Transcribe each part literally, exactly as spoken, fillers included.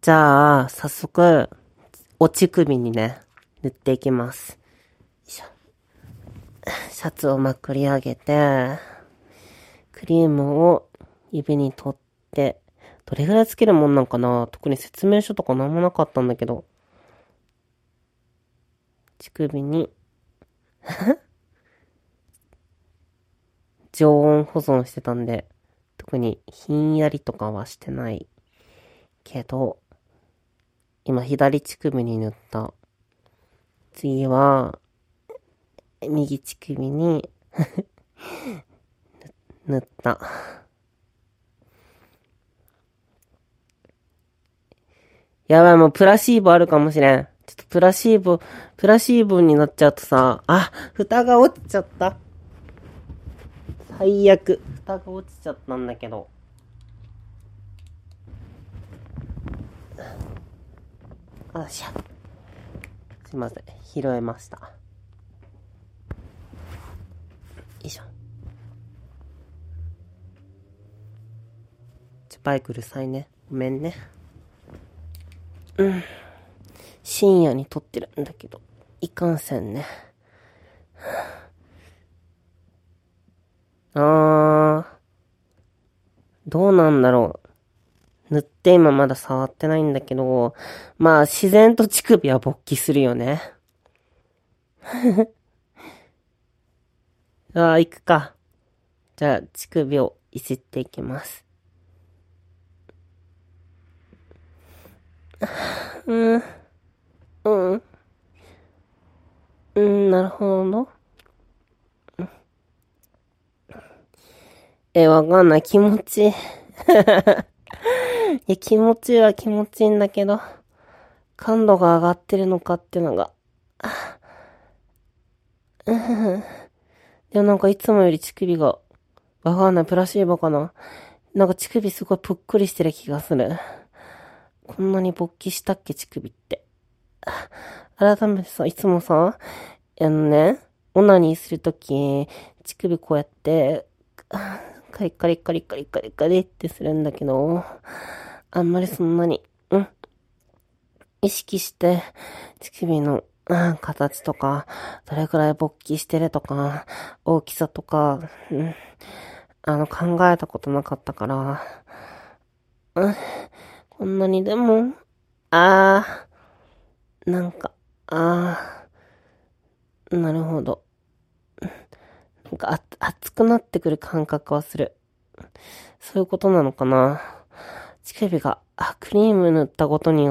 じゃあ、早速、お乳首にね、塗っていきます。よいしょ。シャツをまくり上げて、クリームを指に取って、どれぐらいつけるもんなんかな？特に説明書とかなんもなかったんだけど。乳首に、常温保存してたんで、特にひんやりとかはしてないけど、今左乳首に塗った。次は、右乳首に塗った。やばい、もうプラシーボあるかもしれん。ちょっとプラシーボ、プラシーボになっちゃうとさ、あ、蓋が落ちちゃった。最悪。蓋が落ちちゃったんだけど。あしゃ。すいません。拾えました。よいしょ。ちょ、バイクうるさいね。ごめんね。うん。深夜に撮ってるんだけど、いかんせんね。あー、どうなんだろう。塗って今まだ触ってないんだけど、まあ自然と乳首は勃起するよね。あー、行くか。じゃあ乳首をいじっていきます。うん。うん。うん、なるほど。え、わかんない。気持ちいい。いや、気持ちいいは気持ちいいんだけど、感度が上がってるのかっていうのが。うん。でもなんかいつもより乳首が、わかんない。プラシーボかな。なんか乳首すごいぷっくりしてる気がする。こんなに勃起したっけ、乳首って。改めてさ、いつもさ、あのね、オナニーするとき、乳首こうやって、カリカリカリカリカリカリってするんだけど、あんまりそんなに、うん、意識して、乳首の、うん、形とか、どれくらい勃起してるとか、大きさとか、うん、あの、考えたことなかったから、うん、こんなにでも、あー、なんか、あー、なるほど。なんかあ、熱くなってくる感覚はする。そういうことなのかな。乳首が、あ、クリーム塗ったことによって、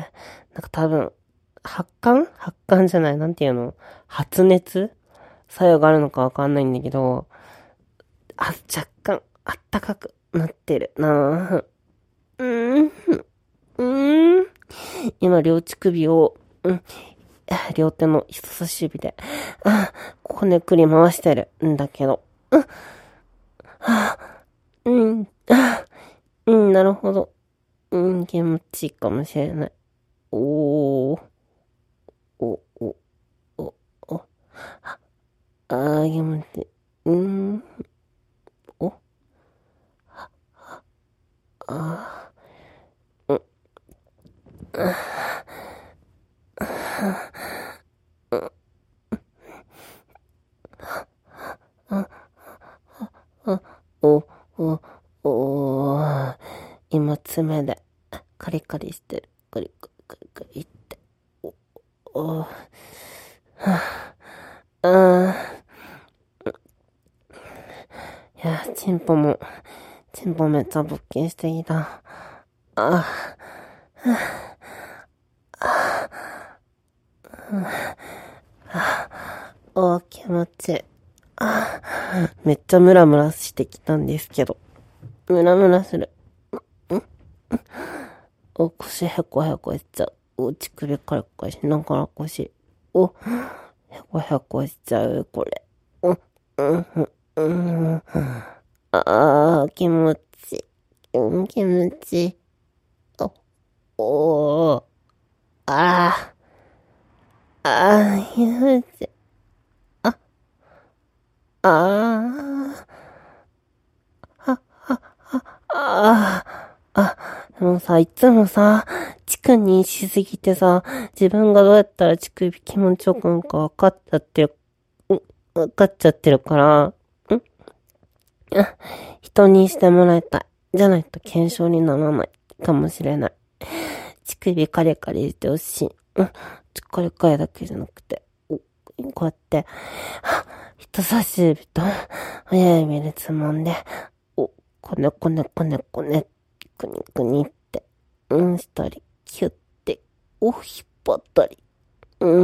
なんか多分、発汗発汗じゃない、なんていうの？発熱作用があるのかわかんないんだけど、あ、若干、あったかくなってるなぁ。うーん、うーん。今、両乳首を、うん、両手の人差し指で、あ、こねくり回してるんだけど、うん、あ、うん、あ、うん、なるほど。うん、気持ちいいかもしれない。おー、お、お、お、お、あ、あー、気持ちいい。うーん、お、あー、うん、あ、お、お、おー、今爪でカリカリしてる。カリカリカリカリって。お、お、はぁ、あー、いや、チンポも、チンポめっちゃ勃起してきた。あ、お、気持ちいい。あ、めっちゃムラムラしてきたんですけど。ムラムラする。お、腰へこへこしちゃう。お、乳首カリカリしながら腰。お、へこへこしちゃう、これ。うん、うん、うん。あー、気持ちいい。うん、気持ちいい。お、おー、あー、あー、気持ちいい。あ、あー、あ、あ、あ、あ、 でもさ、いつもさ、乳首にしすぎてさ、自分がどうやったら乳首気持ちよくなるか分かっちゃってる、ん分かっちゃってるから、んあ人にしてもらいたい。じゃないと検証にならないかもしれない。乳首カリカリしてほしい。うん。カリカリだけじゃなくて、こうやって、人差し指と親指でつまんで、お、こねこねこねこね、くにくにって、うんしたり、キュッて、お、引っ張ったり、うん。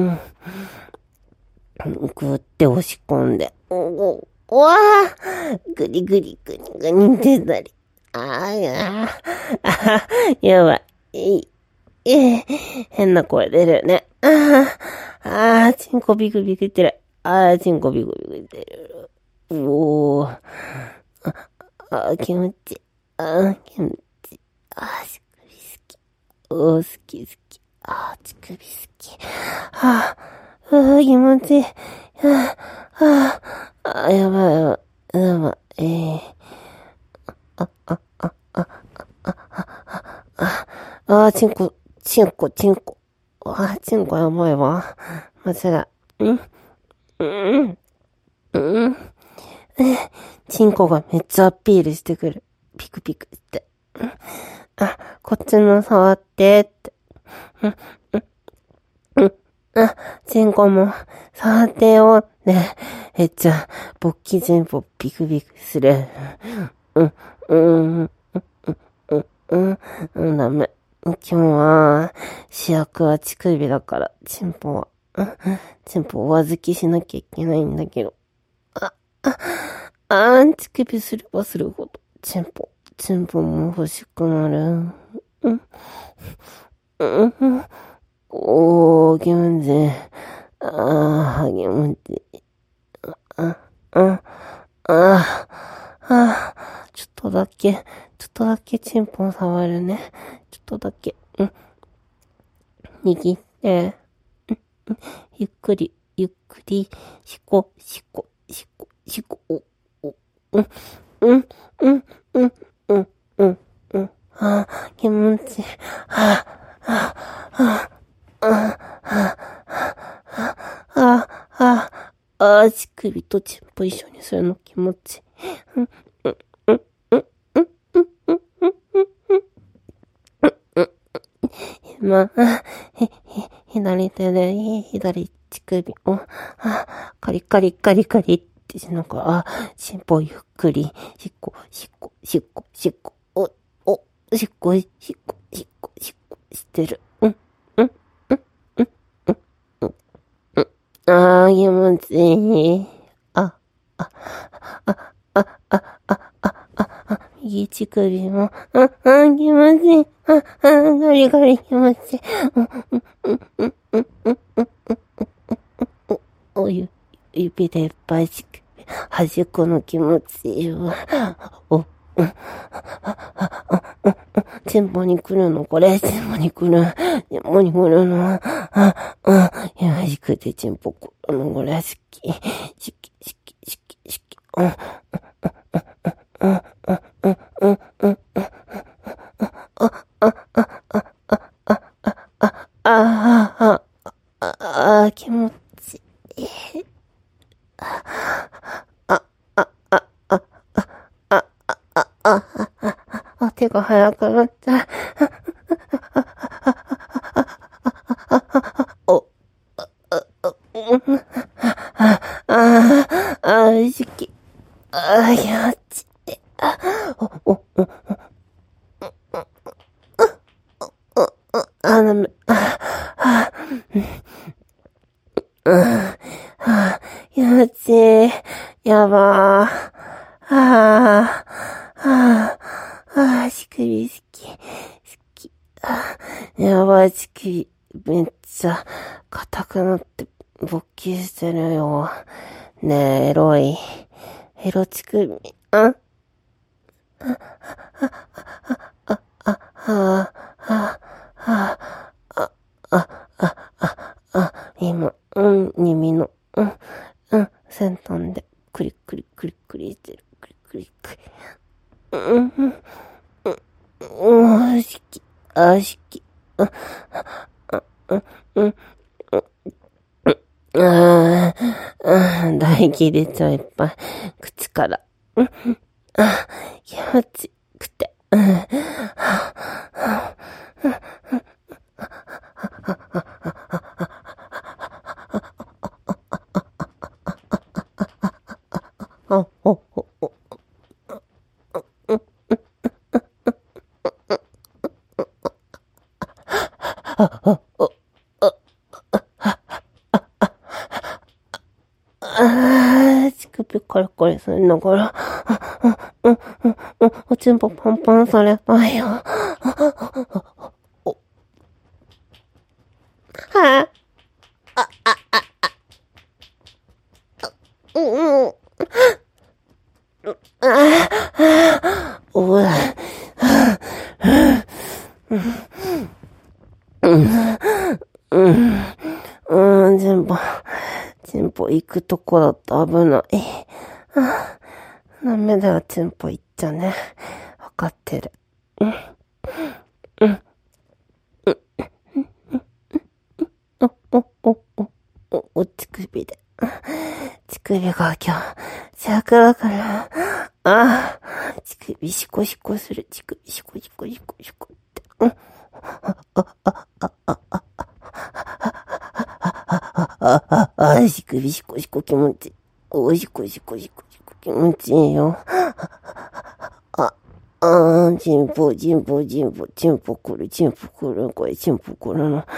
ぐーって押し込んで、お、お、うわーぐりぐりぐりぐりってたり。あーやー。あー、やばい。いえー、変な声出るね。あー、あー、チンコビクビクってる。あー、チンコビクビクってる。うおー。あ、あー、気持ちいい。あー、気持ちいい。あー、乳首好き。おー、好き好き。あー、乳首好き。あー、うー、気持ちいい。あー、あー、あー、やばいやばい。やばい。えー。あ、あ、あ、あ、あ、あ、あ、あー、チンコ、チンコ、チンコ。あー、チンコやばいわ。間違い。うん、うん、うん。チンコがめっちゃアピールしてくる。ピクピクって。あ、こっちの触ってって。うん、うん、あ、チンコも触ってよ。ね。めっちゃ、勃起チンポピクピクする。うん、うん、うん、うん、うん、うん、ダメ。今日は、主役は乳首だから、チンポは、うん、チンポお預けしなきゃいけないんだけど。あ、あ、あーん、乳首すればするほど、チンポ、チンポも欲しくなる。うん、うん、おー、気持ちいい。あー、気持ちいい。あ、あ、あ、あ、ちょっとだけ、ちょっとだけチンポを触るね。ちょっとだけ、うん。握って、うん、ゆっくり、ゆっくり、しこ、しこ、しこ、しこ、お、お、うん、うん、うん、うん、うん、うん、うん。あー、気持ちいい。あー、あー、あー、あー、あー、あー、あー、あー、乳首とチンポ一緒にするの気持ちいい。うん、うん、うん、うん、うん、うん、うん、うん、うん、今、ひ、ひ、左手で、左乳首を、あ、カリカリカリカリってしながら、あ、しっぽゆっくり、しっこ、しっこ、しっこ、しっこ、お、お、しっこ、しっこ、しっこ、しっこ、してる。うん、うん、うん、うん、うん、うん、うん。あー、気持ちいい。あ、あ、あ、あ、あ、あ、あ、あ、あ、右乳首も、あ、あ、気持ちいい。あ、あ、ガリガリ気持ちいい。うん、うん、うん、うん、うん、うん、うん、うん、おゆ、指でいっぱい乳首、端っこの気持ちいいわ。お、うん、チンポに来るのこれ、チンポに来る。チンポに来るの。あ、あ、よしくてチンポ来るのこれ、好き。好き、好き、好き、好き。うん、うん、うん、うん、うん、うん、うん。あ、あ、あ、あ、あ、あ、あ、あ、あ、あ、あ、気持ちいい。あ、あ、あ、あ、あ、あ、あ、あ、あ、手が早くなった。お、あ、あ、あ、うん、あ、あ、あ、好き。あ、気持ちいい。あ、お、お、お、あ、ダメ。あ、あ、うん、あ、気持ちいい。やばー。あー、あー、あー、乳首好き。好き。あー、やばい、乳首、めっちゃ、硬くなって、勃起してるよ。ねえ、エロい。エロ乳首。あ、あ、あ、あ、あ、あ、あ、あ、あ、あ、あ、今、うん、耳の、うん、うん、先端で、クリクリクリクリしてる。クリクリクリ。うん、うん、うん、うん、 しき。うん、うん、うん、うん、ああ、唾液出ちゃういっぱい。口から。うん、あ、気持ちくて。うん、あ、お、お、お、あ、あ、お、ああ、乳首カリカリするながら、うん、うん、うん、うん、おちんぽパンパンされたいよ。お、はぁ、うん、うん、ああ、おい、うん、うん、チンポ、チンポ行くとこだと危ない。ああ、ダメだよ、チンポ行っちゃね。わかってる。うん、うん、お、お、お、お、お、お、乳首で。乳首が今日、弱だから、ああ、乳首シコシコする、乳首シコシコシコシコって。うん、あ、あ、あ、あ、あ、あ、あ、あ、あ、乳首シコシコ気持ちいい。おしこしこしこしこ気持ちいいよ。あ、あー、チンポ、チンポ、チンポ、チンポ来る、チンポ来る、これチンポ来るの。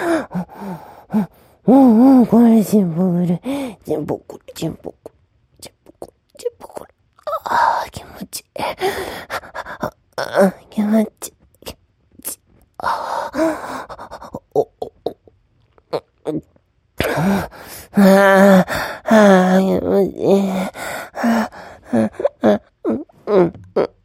うんうん、これチンポ来る、チンポ来る、チンポ来る、チンポ来る、チンポ来る。あー、気持ちいい。あー、気持ちいい。気持ちいい。あー、お、お、お、ああ、ああ、気持ちいい。ああ、あうんうん、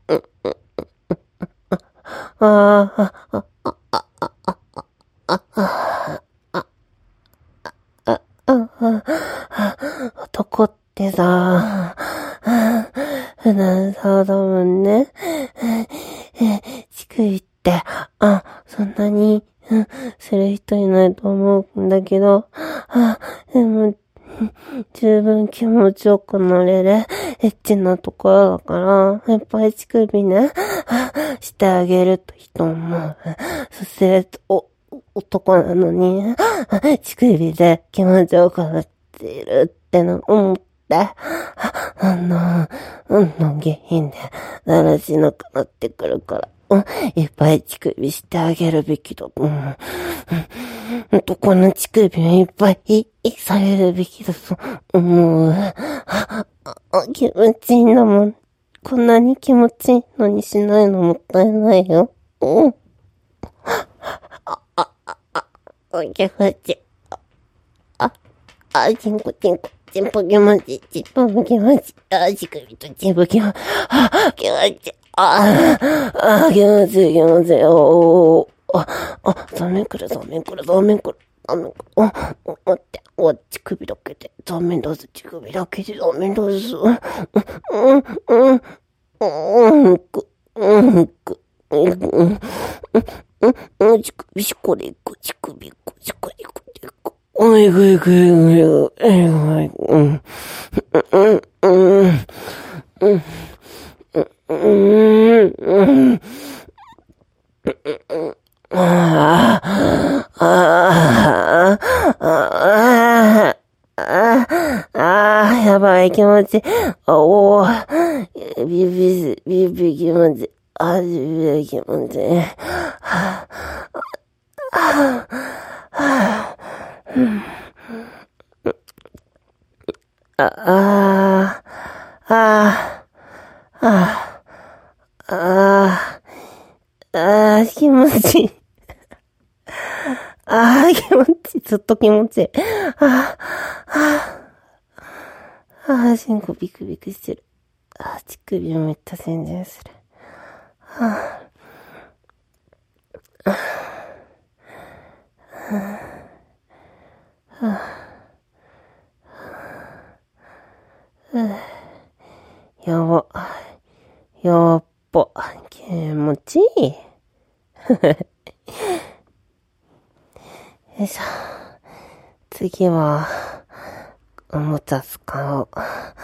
ああ、ああ、ああ、ああ、男ってさ、普段そうだもんね。乳首って、あ、そんなに、うん、する人いないと思うんだけど、あ、でも、十分気持ちよくなれる、エッチなところだから、やっぱり乳首ね、してあげるといいと思う。そすると、お、男なのに、乳首で気持ちよくなっているっての思って、あの、うんの下品で、だらしなくなってくるから、うん、いっぱい乳首してあげるべきだと思う。男の乳首をいっぱいいいされるべきだと思う。あ、気持ちいいんだもん。こんなに気持ちいいのにしないのもったいないよ。うん。気持ちいい。あ、あ、チンコチンコ。チンポ気持ちいい。チンポも気持ちいい。あ、乳首とチンポ気持ちいい。あ、気持ちいい。あ、あ、気持ちいい気持ちいい。おー。あ、あ、座面来る、座面来る、座面来る。座面来る。あ、待って。お、乳首だけで。座面出す、乳首だけで座面出す。うん、うん、うん、うん、く、うん、く、うん、うん、うん、乳首しこれく、乳首く、しこれく、でく。おいぐいぐいぐい、えいぐい、うん、うん、うん、うん、うん、うん、うん、ああ、ああ、ああ、ああ、やばい気持ち。おお、ビビ、ビビ気持ち。あ、ビビ気持ち。ああ、ああ、ああ、ああ、気持ちいい。ああ、気持ちいい。ずっと気持ちいい。ああ、ああ、心臓ビクビクしてる。ああ、乳首もめっちゃ洗練する。はあ、やば。やっぱ、気持ちいい。 よいしょ。次は、おもちゃ使おう。